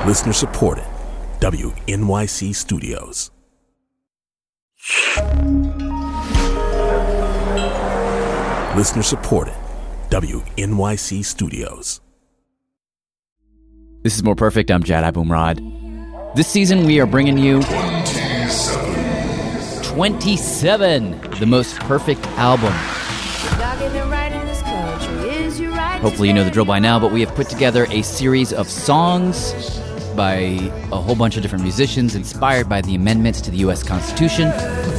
Listener supported. WNYC Studios. Listener supported. WNYC Studios. This is More Perfect. I'm Jad Abumrad. This season we are bringing you 27, the most perfect album. Hopefully you know the drill by now, but we have put together a series of songs by a whole bunch of different musicians inspired by the amendments to the U.S. Constitution.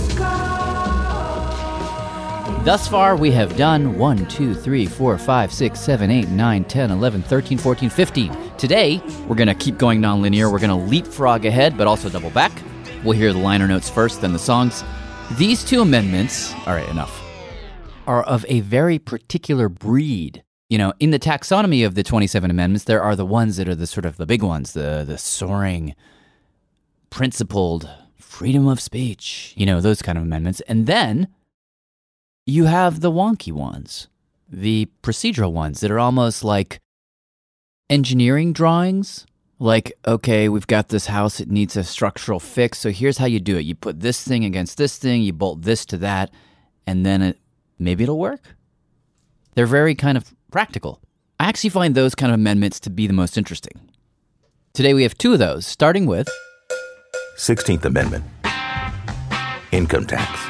Thus far, we have done 1, 2, 3, 4, 5, 6, 7, 8, 9, 10, 11, 13, 14, 15. Today, we're going to keep going non-linear. We're going to leapfrog ahead, but also double back. We'll hear the liner notes first, then the songs. These two amendments, all right, enough, are of a very particular breed. You know, in the taxonomy of the 27 amendments, there are the ones that are the sort of the big ones, the soaring, principled, freedom of speech, you know, those kind of amendments. And then you have the wonky ones, the procedural ones that are almost like engineering drawings. Like, okay, we've got this house, it needs a structural fix, so here's how you do it. You put this thing against this thing, you bolt this to that, and then maybe it'll work. They're very kind of practical. I actually find those kind of amendments to be the most interesting. Today we have two of those, starting with 16th Amendment. Income tax.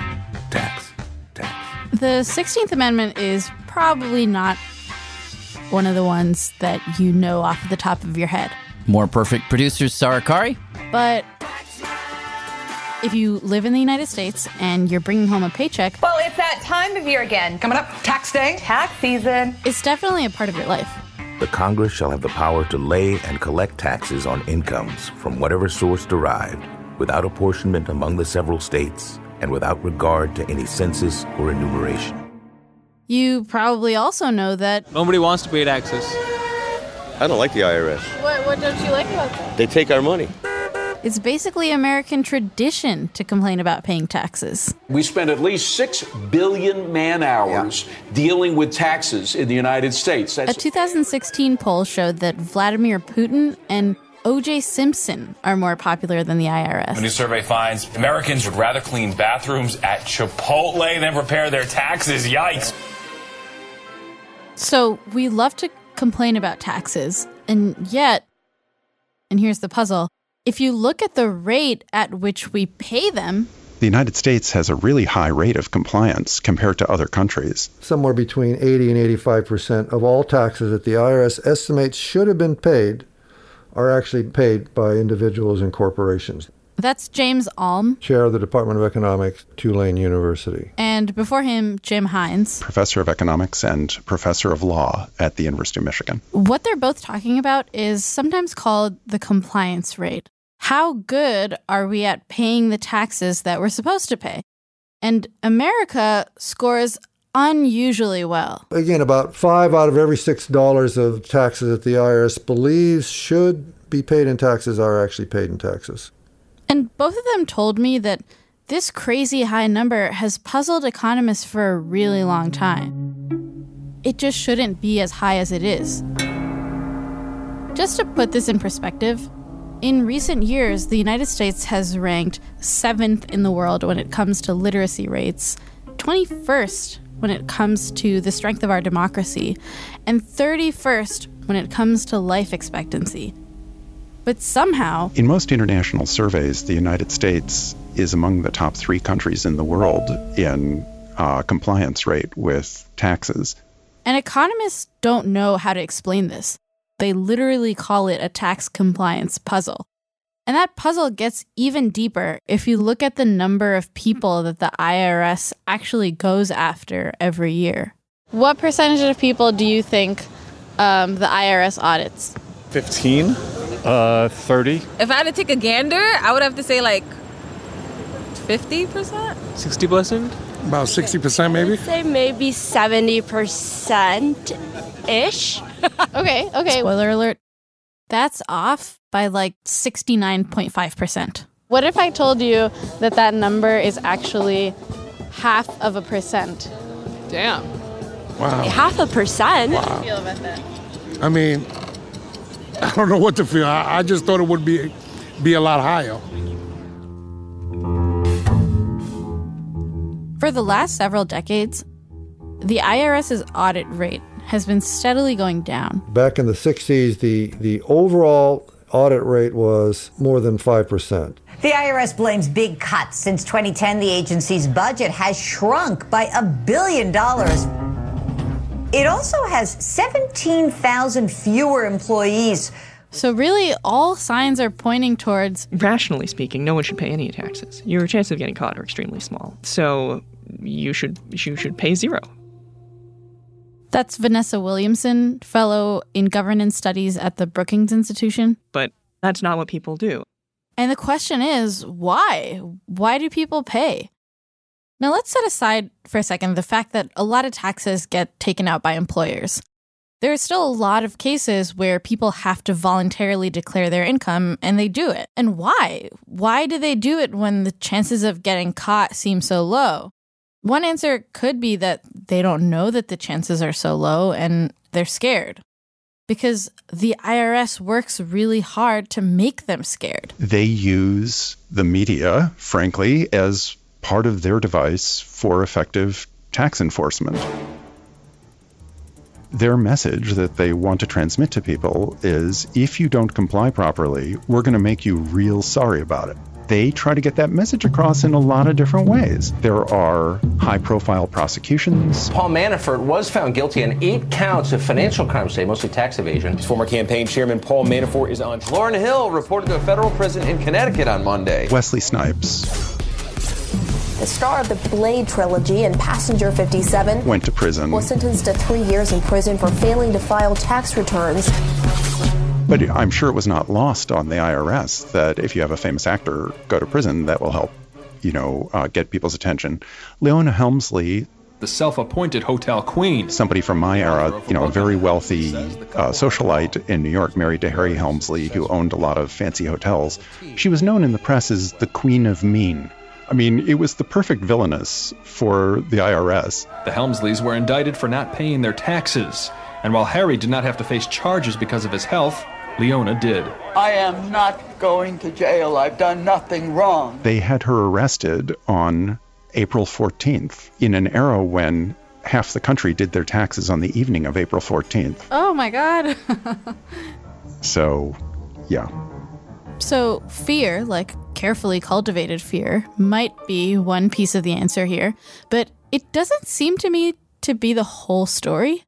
The 16th Amendment is probably not one of the ones that you know off the top of your head. More Perfect producers Sarah Kari. But if you live in the United States and you're bringing home a paycheck... Well, it's that time of year again. Coming up, tax day, tax season. It's definitely a part of your life. The Congress shall have the power to lay and collect taxes on incomes from whatever source derived, without apportionment among the several states, and without regard to any census or enumeration. You probably also know that... Nobody wants to pay taxes. I don't like the IRS. What don't you like about that? They take our money. It's basically American tradition to complain about paying taxes. We spend at least 6 billion man-hours dealing with taxes in the United States. A 2016 poll showed that Vladimir Putin and O.J. Simpson are more popular than the IRS. A new survey finds Americans would rather clean bathrooms at Chipotle than prepare their taxes. Yikes. So we love to complain about taxes, and yet, and here's the puzzle, if you look at the rate at which we pay them... The United States has a really high rate of compliance compared to other countries. Somewhere between 80 and 85% of all taxes that the IRS estimates should have been paid are actually paid by individuals and corporations. That's James Alm, chair of the Department of Economics, Tulane University. And before him, Jim Hines, professor of economics and professor of law at the University of Michigan. What they're both talking about is sometimes called the compliance rate. How good are we at paying the taxes that we're supposed to pay? And America scores unusually well. Again, about 5 out of every $6 of taxes that the IRS believes should be paid in taxes are actually paid in taxes. And both of them told me that this crazy high number has puzzled economists for a really long time. It just shouldn't be as high as it is. Just to put this in perspective, in recent years, the United States has ranked 7th in the world when it comes to literacy rates, 21st when it comes to the strength of our democracy, and 31st when it comes to life expectancy. But somehow... In most international surveys, the United States is among the top 3 countries in the world in compliance rate with taxes. And economists don't know how to explain this. They literally call it a tax compliance puzzle. And that puzzle gets even deeper if you look at the number of people that the IRS actually goes after every year. What percentage of people do you think the IRS audits? 15? 30. If I had to take a gander, I would have to say like 50%? 60%? About 60% maybe? I'd say maybe 70%-ish. Okay. Spoiler alert. That's off by like 69.5%. What if I told you that number is actually 0.5%? Damn. Wow. 0.5%? Wow. How do you feel about that? I mean, I don't know what to feel. I just thought it would be a lot higher. For the last several decades, the IRS's audit rate has been steadily going down. Back in the 60s, the overall audit rate was more than 5%. The IRS blames big cuts. Since 2010, the agency's budget has shrunk by $1 billion. It also has 17,000 fewer employees. So really, all signs are pointing towards... Rationally speaking, no one should pay any taxes. Your chances of getting caught are extremely small. So you should pay zero. That's Vanessa Williamson, fellow in governance studies at the Brookings Institution. But that's not what people do. And the question is, why? Why do people pay? Now let's set aside for a second the fact that a lot of taxes get taken out by employers. There are still a lot of cases where people have to voluntarily declare their income, and they do it. And why? Why do they do it when the chances of getting caught seem so low? One answer could be that they don't know that the chances are so low and they're scared. Because the IRS works really hard to make them scared. They use the media, frankly, as part of their device for effective tax enforcement. Their message that they want to transmit to people is, if you don't comply properly, we're going to make you real sorry about it. They try to get that message across in a lot of different ways. There are high-profile prosecutions. Paul Manafort was found guilty on 8 counts of financial crimes today, mostly tax evasion. His former campaign chairman Paul Manafort is on. Lauryn Hill reported to a federal prison in Connecticut on Monday. Wesley Snipes, the star of the Blade trilogy and Passenger 57, went to prison. Was sentenced to 3 years in prison for failing to file tax returns. But I'm sure it was not lost on the IRS that if you have a famous actor go to prison, that will help, get people's attention. Leona Helmsley, the self-appointed hotel queen. Somebody from my era, a very wealthy socialite in New York, married to Harry Helmsley, who owned a lot of fancy hotels. She was known in the press as the Queen of Mean. I mean, it was the perfect villainess for the IRS. The Helmsleys were indicted for not paying their taxes. And while Harry did not have to face charges because of his health, Leona did. I am not going to jail. I've done nothing wrong. They had her arrested on April 14th in an era when half the country did their taxes on the evening of April 14th. Oh my God. So, yeah. So fear, like carefully cultivated fear, might be one piece of the answer here, but it doesn't seem to me to be the whole story.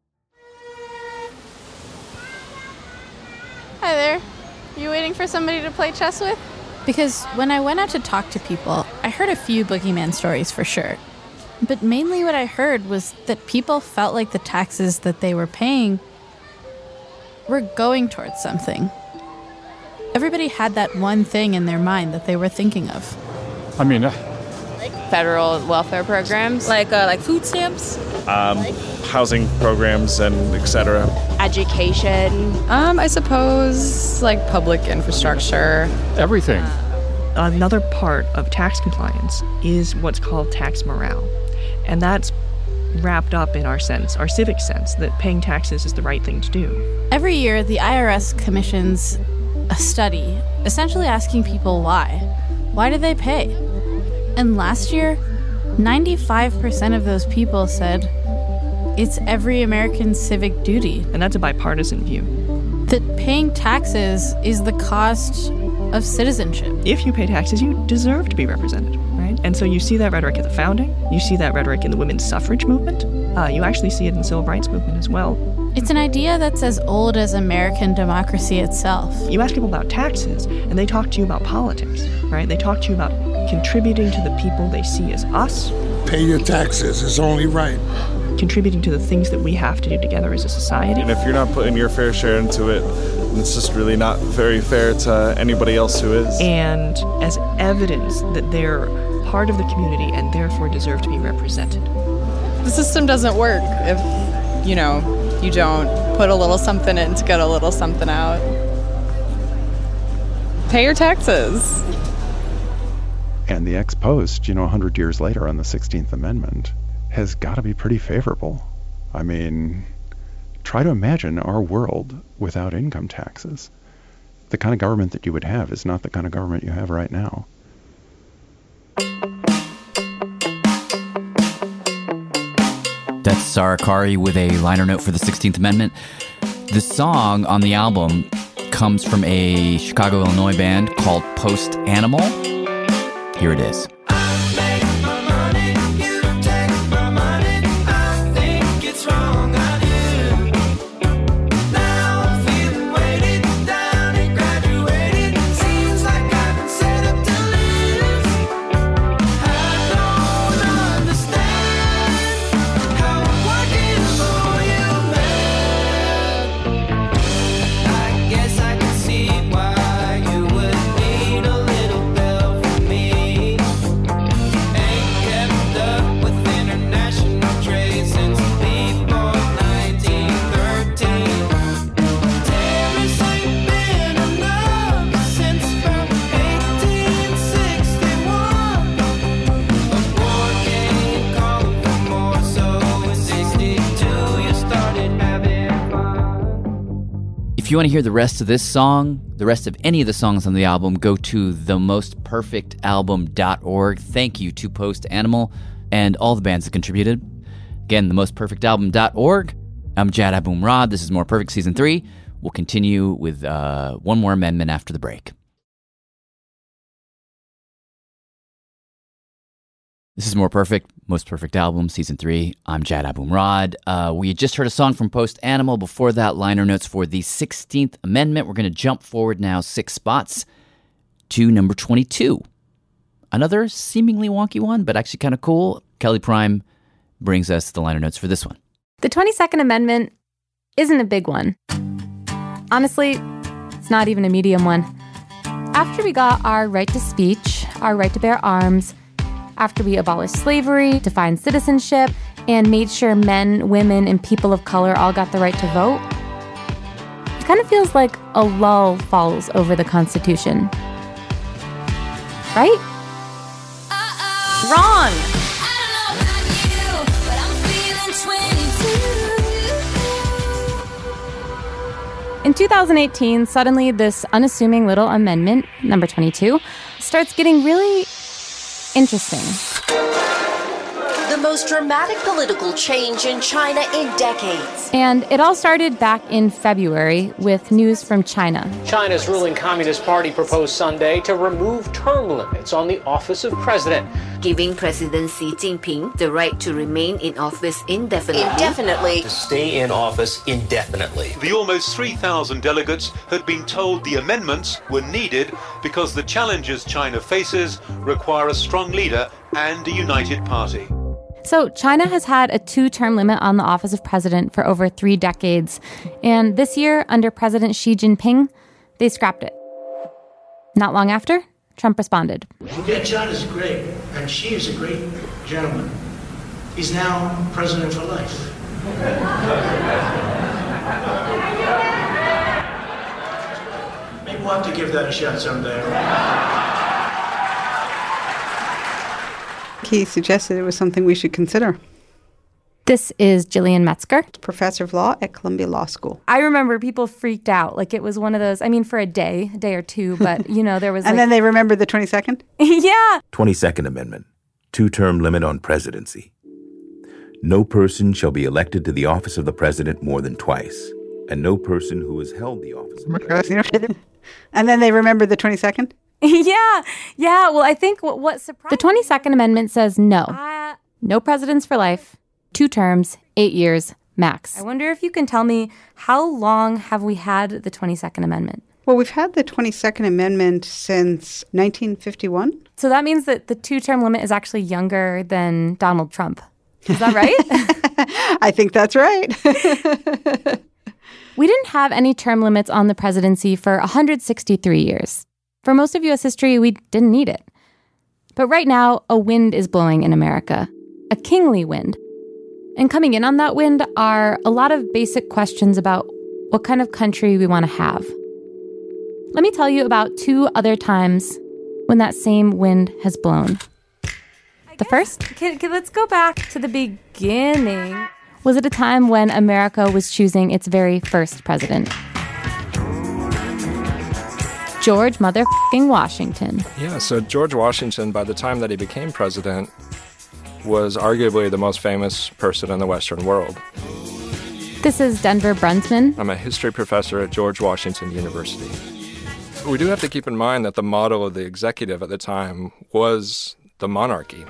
Hi there. You waiting for somebody to play chess with? Because when I went out to talk to people, I heard a few boogeyman stories for sure. But mainly what I heard was that people felt like the taxes that they were paying were going towards something. Everybody had that one thing in their mind that they were thinking of. I mean, like federal welfare programs, like food stamps, housing programs, and etc. Education. I suppose like public infrastructure. Everything. Another part of tax compliance is what's called tax morale, and that's wrapped up in our civic sense that paying taxes is the right thing to do. Every year, the IRS commissions a study essentially asking people why. Why do they pay? And last year, 95% of those people said it's every American's civic duty. And that's a bipartisan view. That paying taxes is the cost of citizenship. If you pay taxes, you deserve to be represented, right? And so you see that rhetoric at the founding. You see that rhetoric in the women's suffrage movement. You actually see it in the civil rights movement as well. It's an idea that's as old as American democracy itself. You ask people about taxes, and they talk to you about politics, right? They talk to you about contributing to the people they see as us. Pay your taxes. It's only right. Contributing to the things that we have to do together as a society. And if you're not putting your fair share into it, it's just really not very fair to anybody else who is. And as evidence that they're part of the community and therefore deserve to be represented. The system doesn't work if, you don't put a little something in to get a little something out. Pay your taxes. And the ex post, 100 years later on the 16th Amendment, has got to be pretty favorable. I mean, try to imagine our world without income taxes. the kind of government that you would have is not the kind of government you have right now. That's Sarah Qari with a liner note for the 16th Amendment. The song on the album comes from a Chicago, Illinois band called Post Animal. Here it is. If you want to hear the rest of this song, the rest of any of the songs on the album, go to themostperfectalbum.org. Thank you to Post Animal and all the bands that contributed. Again, themostperfectalbum.org. I'm Jad Abumrad. This is More Perfect Season 3. We'll continue with one more amendment after the break. This is More Perfect, Most Perfect Album, Season 3. I'm Jad Abumrad. We just heard a song from Post Animal. Before that, liner notes for the 16th Amendment. We're going to jump forward now 6 spots to number 22. Another seemingly wonky one, but actually kind of cool. Kelly Prime brings us the liner notes for this one. The 22nd Amendment isn't a big one. Honestly, it's not even a medium one. After we got our right to speech, our right to bear arms, after we abolished slavery, defined citizenship, and made sure men, women, and people of color all got the right to vote, it kind of feels like a lull falls over the Constitution. Right? Wrong! In 2018, suddenly this unassuming little amendment, number 22, starts getting really interesting. The most dramatic political change in China in decades. And it all started back in February with news from China. China's ruling Communist Party proposed Sunday to remove term limits on the office of president, giving President Xi Jinping the right to remain in office indefinitely. To stay in office indefinitely. The almost 3,000 delegates had been told the amendments were needed because the challenges China faces require a strong leader and a united party. So China has had a 2-term limit on the office of president for over 3 decades. And this year, under President Xi Jinping, they scrapped it. Not long after, Trump responded. Yeah, China's great, and Xi is a great gentleman. He's now president for life. Maybe we'll have to give that a shot someday. He suggested it was something we should consider. This is Jillian Metzger, professor of law at Columbia Law School. I remember people freaked out. Like it was one of those, I mean, for a day or two, but, you know, there was And then they remembered the 22nd? Yeah. 22nd Amendment, 2-term limit on presidency. No person shall be elected to the office of the president more than twice, and no person who has held the office of the president. And then they remembered the 22nd? Yeah. Well, I think what surprised the 22nd Amendment says no presidents for life, 2 terms, 8 years, max. I wonder if you can tell me, how long have we had the 22nd Amendment? Well, we've had the 22nd Amendment since 1951. So that means that the 2-term limit is actually younger than Donald Trump. Is that right? I think that's right. We didn't have any term limits on the presidency for 163 years. For most of U.S. history, we didn't need it. But right now, a wind is blowing in America, a kingly wind. And coming in on that wind are a lot of basic questions about what kind of country we want to have. Let me tell you about 2 other times when that same wind has blown. The first, let's go back to the beginning. Was at a time when America was choosing its very first president. George motherfucking Washington. Yeah, so George Washington, by the time that he became president, was arguably the most famous person in the Western world. This is Denver Brunsman. I'm a history professor at George Washington University. We do have to keep in mind that the model of the executive at the time was the monarchy.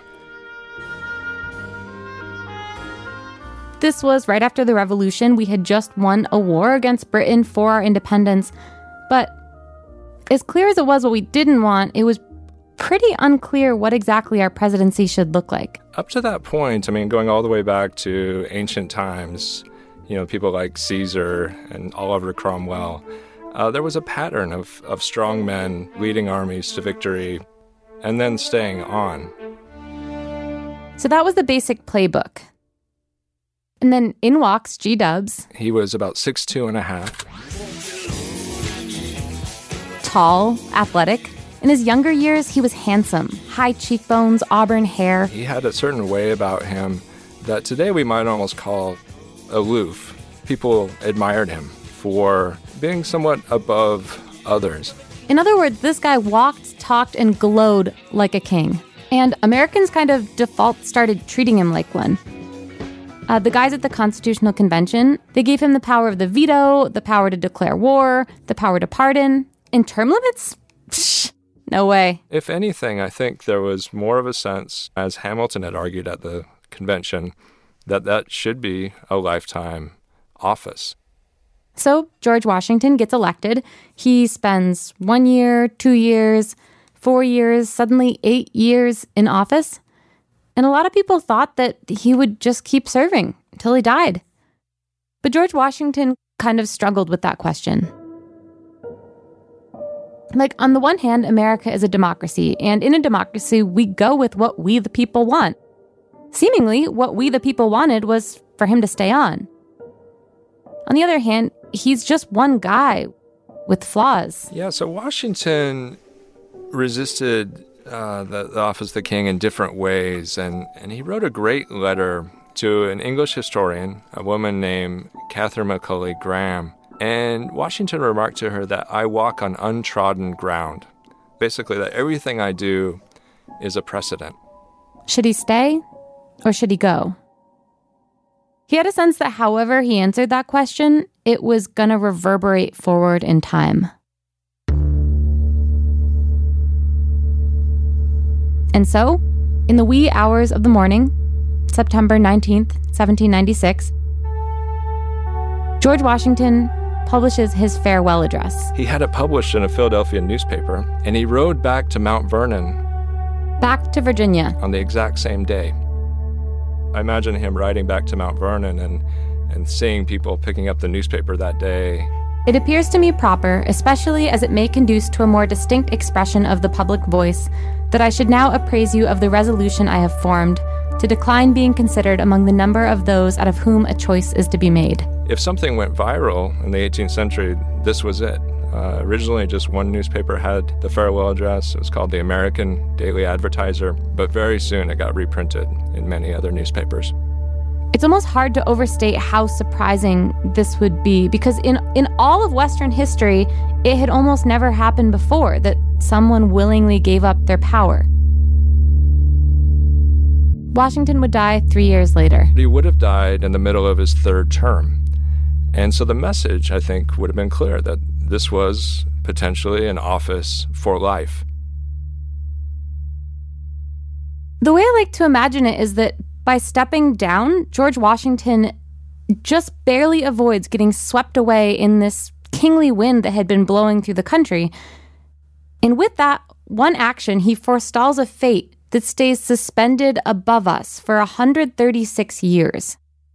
This was right after the Revolution. We had just won a war against Britain for our independence. But as clear as it was what we didn't want, it was pretty unclear what exactly our presidency should look like. Up to that point, I mean, going all the way back to ancient times, people like Caesar and Oliver Cromwell, there was a pattern of strong men leading armies to victory and then staying on. So that was the basic playbook. And then in walks G-Dubs. He was about 6'2.5". Tall, athletic. In his younger years, he was handsome. High cheekbones, auburn hair. He had a certain way about him that today we might almost call aloof. People admired him for being somewhat above others. In other words, this guy walked, talked, and glowed like a king. And Americans kind of default started treating him like one. The guys at the Constitutional Convention, they gave him the power of the veto, the power to declare war, the power to pardon. And term limits? Psh, no way. If anything, I think there was more of a sense, as Hamilton had argued at the convention, that should be a lifetime office. So George Washington gets elected. He spends 1 year, 2 years, 4 years, suddenly 8 years in office. And a lot of people thought that he would just keep serving until he died. But George Washington kind of struggled with that question. Like, on the one hand, America is a democracy, and in a democracy, we go with what we the people want. Seemingly, what we the people wanted was for him to stay on. On the other hand, he's just one guy with flaws. Yeah, so Washington resisted the office of the king in different ways, and he wrote a great letter to an English historian, a woman named Catherine Macaulay Graham. And Washington remarked to her that I walk on untrodden ground. Basically, that everything I do is a precedent. Should he stay or should he go? He had a sense that however he answered that question, it was going to reverberate forward in time. And so, in the wee hours of the morning, September 19th, 1796, George Washington publishes his farewell address. He had it published in a Philadelphia newspaper, and he rode back to Mount Vernon. Back to Virginia. On the exact same day. I imagine him riding back to Mount Vernon and seeing people picking up the newspaper that day. It appears to me proper, especially as it may conduce to a more distinct expression of the public voice, that I should now appraise you of the resolution I have formed to decline being considered among the number of those out of whom a choice is to be made. If something went viral in the 18th century, this was it. Originally, just one newspaper had the farewell address. It was called the American Daily Advertiser, but very soon it got reprinted in many other newspapers. It's almost hard to overstate how surprising this would be, because in all of Western history, it had almost never happened before that someone willingly gave up their power. Washington would die 3 years later. He would have died in the middle of his third term. And so the message, I think, would have been clear that this was potentially an office for life. The way I like to imagine it is that by stepping down, George Washington just barely avoids getting swept away in this kingly wind that had been blowing through the country. And with that one action, he forestalls a fate that stays suspended above us for 136 years.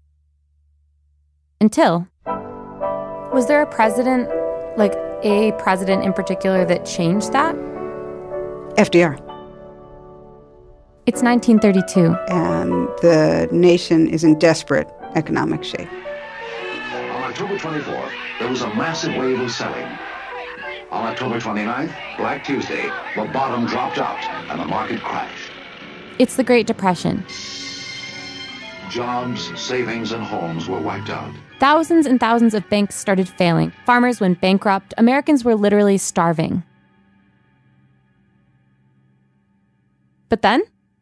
Until... Was there a president, like a president in particular, that changed that? FDR. It's 1932. And the nation is in desperate economic shape. On October 24th, there was a massive wave of selling. On October 29th, Black Tuesday, the bottom dropped out and the market crashed. It's the Great Depression. Jobs, savings, and homes were wiped out. Thousands and thousands of banks started failing. Farmers went bankrupt. Americans were literally starving. But then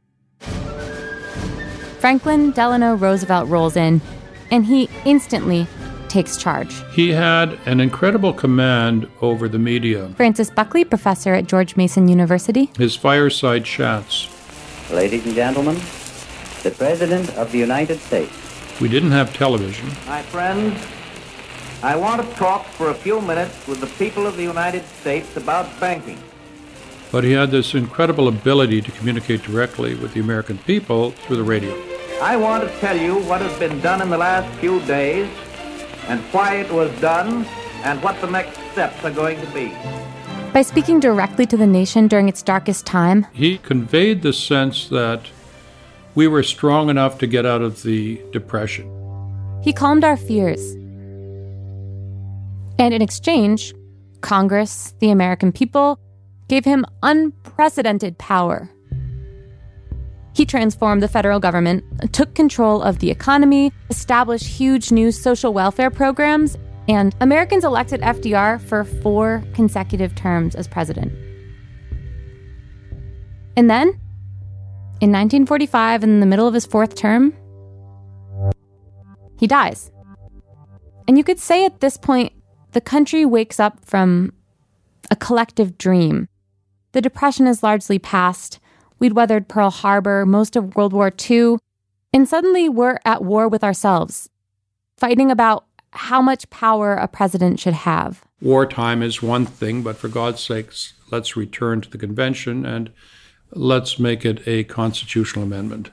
Franklin Delano Roosevelt rolls in, and he instantly takes charge. He had an incredible command over the media. Francis Buckley, professor at George Mason University. His fireside chats. Ladies and gentlemen, the President of the United States. We didn't have television. My friends, I want to talk for a few minutes with the people of the United States about banking. But he had this incredible ability to communicate directly with the American people through the radio. I want to tell you what has been done in the last few days and why it was done and what the next steps are going to be. By speaking directly to the nation during its darkest time, he conveyed the sense that we were strong enough to get out of the Depression. He calmed our fears. And in exchange, Congress, the American people, gave him unprecedented power. He transformed the federal government, took control of the economy, established huge new social welfare programs, and Americans elected FDR for 4 consecutive terms as president. And then, in 1945, in the middle of his 4th term, he dies. And you could say at this point, the country wakes up from a collective dream. The Depression is largely past. We'd weathered Pearl Harbor, most of World War II, and suddenly we're at war with ourselves, fighting about how much power a president should have. Wartime is one thing, but for God's sakes, let's return to the convention and let's make it a constitutional amendment.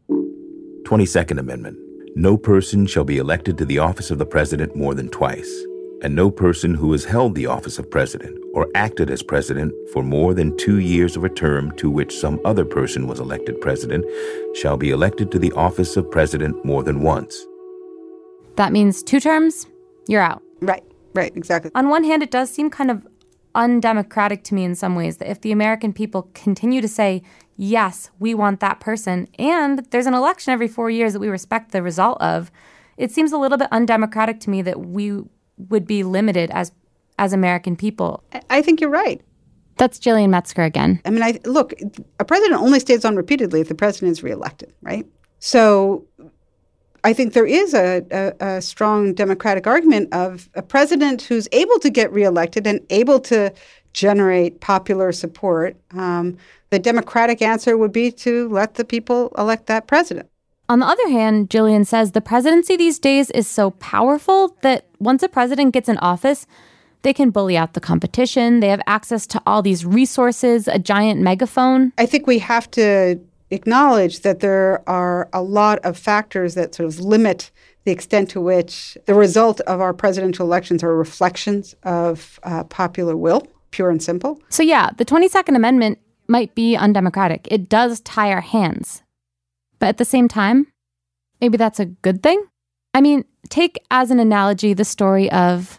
22nd Amendment. No person shall be elected to the office of the president more than twice, and no person who has held the office of president or acted as president for more than 2 years of a term to which some other person was elected president shall be elected to the office of president more than once. That means 2 terms, you're out. Right, exactly. On one hand, it does seem kind of undemocratic to me in some ways that if the American people continue to say, yes, we want that person, and there's an election every 4 years that we respect the result of, it seems a little bit undemocratic to me that we would be limited as American people. I think you're right. That's Jillian Metzger again. I mean, look, a president only stays on repeatedly if the president is reelected, right? So I think there is a strong democratic argument of a president who's able to get reelected and able to generate popular support. The democratic answer would be to let the people elect that president. On the other hand, Jillian says the presidency these days is so powerful that once a president gets in office, they can bully out the competition. They have access to all these resources, a giant megaphone. I think we have to acknowledge that there are a lot of factors that sort of limit the extent to which the result of our presidential elections are reflections of popular will, pure and simple. So yeah, the 22nd Amendment might be undemocratic. It does tie our hands. But at the same time, maybe that's a good thing? I mean, take as an analogy the story of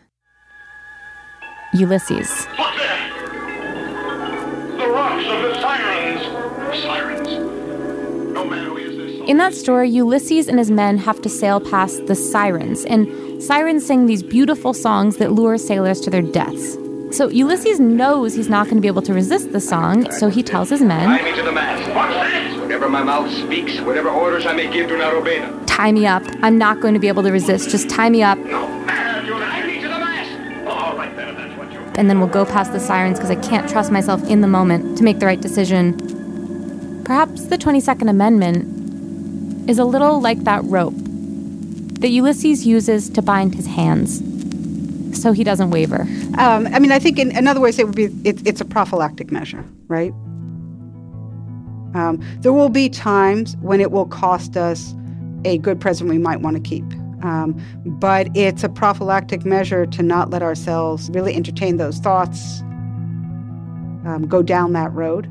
Ulysses. Look there! The rocks of the sirens! Sirens? No man who is this. In that story, Ulysses and his men have to sail past the sirens, and sirens sing these beautiful songs that lure sailors to their deaths. So Ulysses knows he's not going to be able to resist the song, so he tells his men, Tie me to the mast. What's that? Whatever my mouth speaks, whatever orders I may give, do not obey them. Tie me up. I'm not going to be able to resist. Just tie me up. No matter, you tie me to the mast. All right, then, that's what you... And then we'll go past the sirens because I can't trust myself in the moment to make the right decision. Perhaps the 22nd Amendment is a little like that rope that Ulysses uses to bind his hands so he doesn't waver. I mean, I think in another way, it would be it's a prophylactic measure, right? There will be times when it will cost us a good president we might want to keep. But it's a prophylactic measure to not let ourselves really entertain those thoughts, go down that road.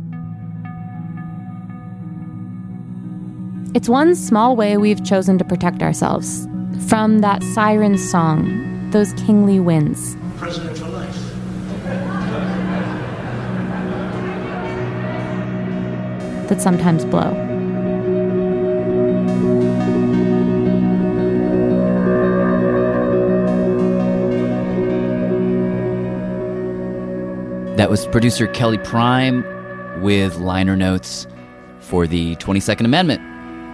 It's one small way we've chosen to protect ourselves from that siren song, those kingly winds. President for life. That sometimes blow. That was producer Kelly Prime with liner notes for the 22nd Amendment.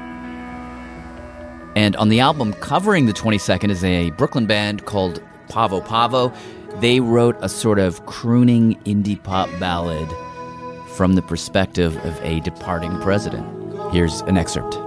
And on the album covering the 22nd is a Brooklyn band called Pavo Pavo. They wrote a sort of crooning indie pop ballad from the perspective of a departing president. Here's an excerpt.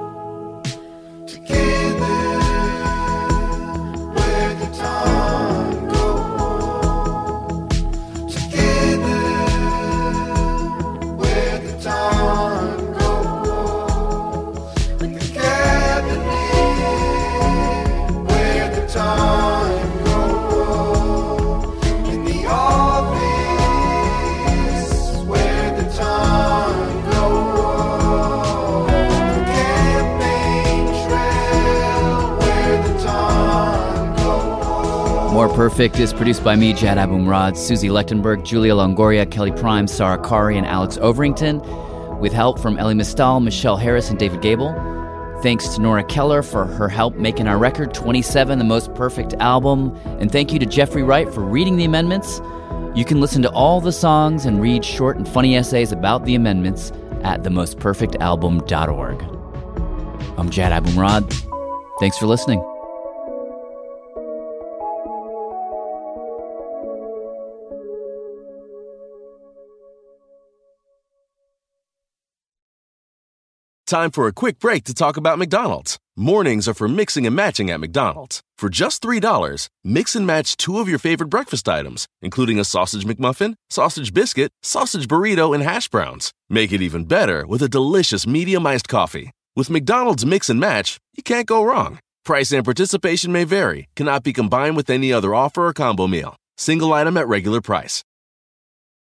More Perfect is produced by me, Jad Abumrad, Susie Lechtenberg, Julia Longoria, Kelly Prime, Sarah Kari, and Alex Overington, with help from Ellie Mistal, Michelle Harris, and David Gable. Thanks to Nora Keller for her help making our record, 27, The Most Perfect Album. And thank you to Jeffrey Wright for reading the amendments. You can listen to all the songs and read short and funny essays about the amendments at themostperfectalbum.org. I'm Jad Abumrad. Thanks for listening. Time for a quick break to talk about McDonald's. Mornings are for mixing and matching at McDonald's. For just $3, mix and match 2 of your favorite breakfast items, including a sausage McMuffin, sausage biscuit, sausage burrito, and hash browns. Make it even better with a delicious medium iced coffee. With McDonald's Mix and Match, you can't go wrong. Price and participation may vary, cannot be combined with any other offer or combo meal. Single item at regular price.